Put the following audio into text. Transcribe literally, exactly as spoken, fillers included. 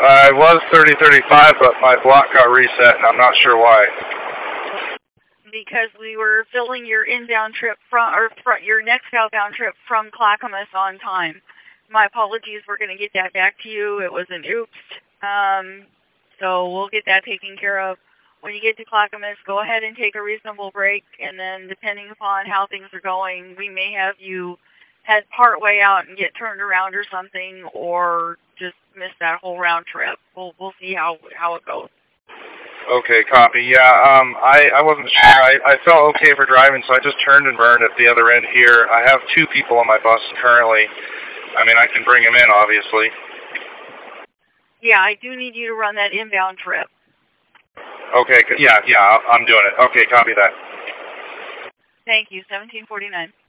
I was thirty thirty-five, but my block got reset, and I'm not sure why. Because we were filling your inbound trip from, or fr your next outbound trip from Clackamas on time. My apologies. We're going to get that back to you. It was an oops. Um, so we'll get that taken care of. When you get to Clackamas, go ahead and take a reasonable break, and then depending upon how things are going, we may have you head part way out and get turned around or something, or just miss that whole round trip. We'll we'll see how how it goes. Okay, copy. Yeah, um, I, I wasn't sure. I, I felt okay for driving, so I just turned and burned at the other end here. I have two people on my bus currently. I mean, I can bring them in, obviously. Yeah, I do need you to run that inbound trip. Okay, yeah, yeah, I'm doing it. Okay, copy that. Thank you, seventeen forty-nine.